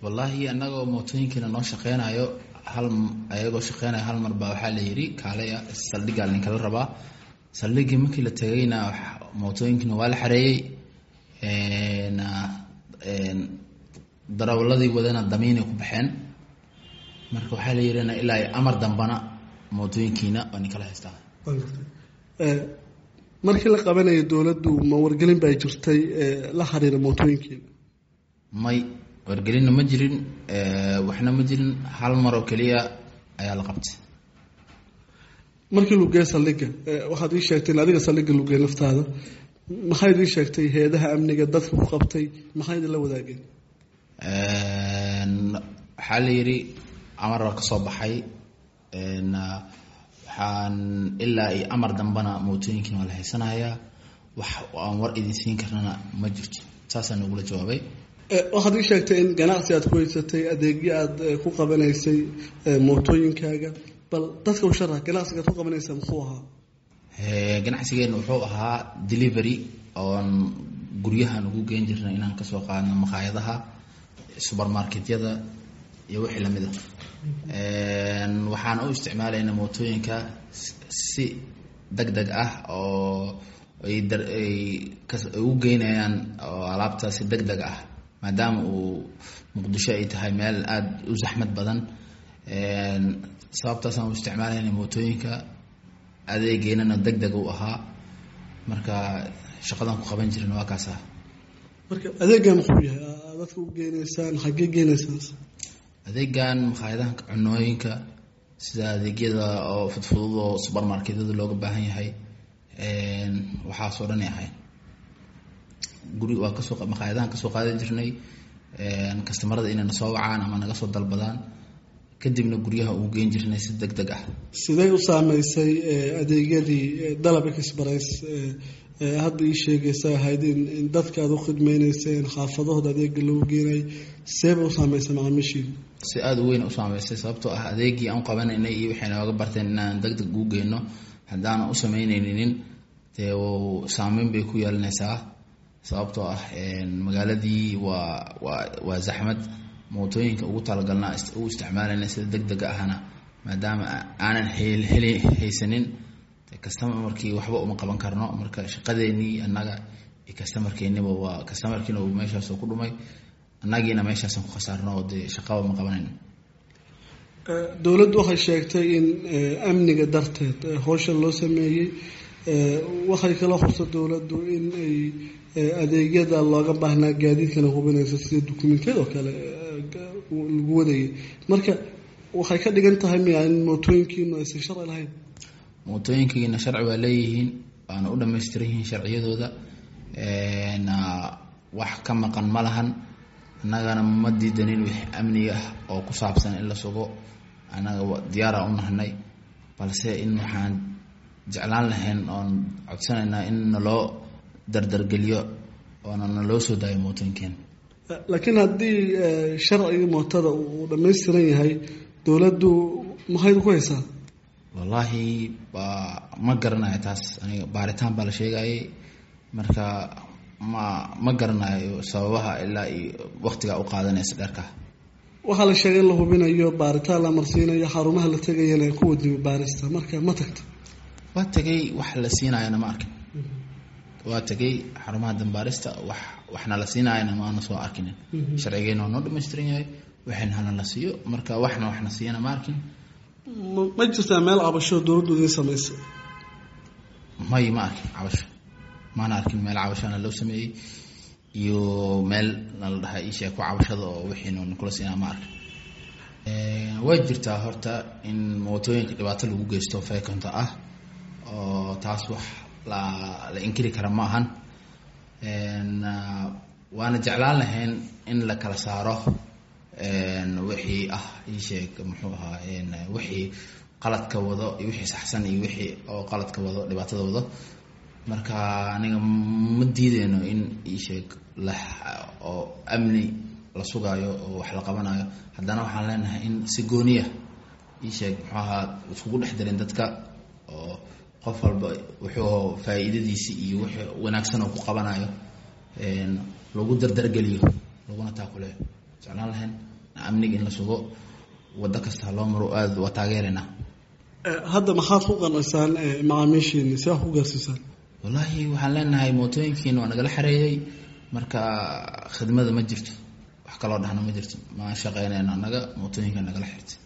wallahi anagoo mootooyinkina noo shaqeynayo hal ayagoo shaqeynayo hal mar baa waxaa la yiri kaalaya saldhiga ninka la rabaa saldhigii markii la tagayna mootooyinkina waa la xareeyay darawladii wadana damiin ku baxeen marka waxaa la yirina ilaa amar dambana mootooyinkiina oo ninka la haystaa markii la qabanayo dawladdu ma wargelin bay jirtay la xiriir mootooyinkiina may wargelin ma jirin waxna ma jirin hal mar oo kaliya ayaa la qabtay markii lugay saldhiga waxaad ii sheegtay adiga saldhiga lugay naftaada maxaad ii sheegtay hay'adaha amniga dadka ku qabtay maxaad la wadaageen waxaa la yiri amar ka soo baxay waxaan ilaa ay amar dambana mootooyinkiina waa la haysanayaa wax aan war idin siin karnana ma jirto saasaan ugu jawaabay waxaad ii sheegtay in ganacsi aad ku haysatay adeegyo aad ku qabanaysay mootooyinkaaga bal dadka u sharax ganacsiga aad ku qabanaysaa muxuu ahaa ganacsigeena wuxuu ahaa delivery oon guryahan ugu geen jirnay inaan kasoo qaadno maqaayadaha supermarketyada iyo wixii lamid ah waxaan u isticmaalaynaa mootooyinka si degdeg ah oo ay u geynayaan oo alaabta si degdeg ah maadaama uu muqdisho ay tahay meel aad u zaxmad badan sababtaasaan u isticmaalayna mootooyinka adeegeenana degdeg u ahaa marka shaqadan ku qaban jirna waa kaas ah marka adeegan muxuu yahay dadka u geenaysaan xagee geenaysaan adeegan maqaayadaha cunooyinka sida adeegyada oo fudfudud oo supermarketyada looga baahan yahay waxaasoo dhan yahay guri waa kasoo maqaayadahan kasoo qaadan jirnay customerada inay soo wacaan ama naga soo dalbadaan kadibna guryaha ugu geen jirnay si degdeg ah sidee u saameysay adeegyadii dalab express hadda ii sheegaysa ahayd in dadka aad u khidmeynayseen xaafadahooda adeega lagu geenay seeba u saameysay macaamiishii si aada u weyn u saameysay sababtoo ah adeegii aan qabanaynay iyo waxay nooga barteen inaan degdeg ugu geyno haddaanan u samaynaynin dee saameyn bay ku yeelanaysaa sababtoo ah magaaladii waa zaxmad mootooyinka ugu talagalnaa u isticmaalayna sida degdega ahna maadaama aanan haysanin customerkii waxba uma qaban karno marka shaqadeenii annaga iyo customerkeeniba waa customerkiina uu meeshaas ku dhumay annagiina meeshaas ku khasaarno oo dee shaqaba ma qabanayno dawladdu waxay sheegtay in amniga darteed howsha loo sameeyey waxay kala xusay dawladdu in ay adeegyada looga baahnaa gaadiidkana hubinaysa sida dukumentiyada oo kale lagu wadayay marka waxay ka dhigan tahay miya in mootooyinkiinu aysan sharci lahayn mootooyinkiina sharci waa leeyihiin waana u dhamaystiran yihiin sharciyadooda wax ka maqan ma lahan annagana ma diidanin wix amniga ah oo ku saabsan in la sugo annaga diyaara u nahnay balse in waxaan jeclaan lahayn oon codsanaynaa in naloo dardargeliyo oona naloo soo daayo mootooyinkeena laakiin haddii sharcigii mootada uu dhamaystiran yahay dawladdu maxayd ku haysaa wallaahi ma garanayo taas aniga baaritaan baa la sheegayay marka ma garanayo sababaha ilaa iyo waqtiga u qaadanaysa dheerka waxaa la sheegay in la hubinayo baaritaan la marsiinayo xarumaha la tegayana ku wadimi baarista marka ma tagta waa tagay wax la siinayana ma arkin waa tagay xarumaha dambaarista waxna la siinayana ma ana soo arkinin sharcigeena waa noo dhamaystiran yahay waxayna hana la siiyo marka waxna siiyana ma arkin ma jirtaa meel cabasho dawladdu idin samaysay may ma arkin cabasho maana arkin meel cabashona loo sameeyey iyo meel nala dhahay ishaa ku cabashada oo wixiinu kula siinaa ma arkin way jirtaa horta in mootooyinka dhibaato lagu geysto feekonta ah oo taas wax la inkiri kara ma ahan waana jeclaan lahayn in la kala saaro wixii ah isheeg muxuu ahaa wixii qaladka wado iyo wixii saxsan iyo wixii oo qaladka wado dhibaatada wado marka aniga ma diideyno in isheeg oo amni la sugaayo oo wax la qabanayo haddana waxaan leenahay in si gooniya isheeg muxuu ahaa iskugu dhex darin dadka oo qof walba wuxuu faa'iidadiisi iyo wixii wanaagsan oo ku qabanayo lagu dardargeliyo laguna taakuleeyo jeclaan lahayn amniga in la sugo wada kasta loo maro aad waa taageerina hadda maxaad ku qanacsaan macaamiishiina si wax ku gaarsiisaan wallahi waxaan leenahay mootooyinkiina waa nagala xareeyay marka khidmada ma jirto wax kala dhaxna ma jirto ma shaqeynayna anaga mootooyinka nagala xirtay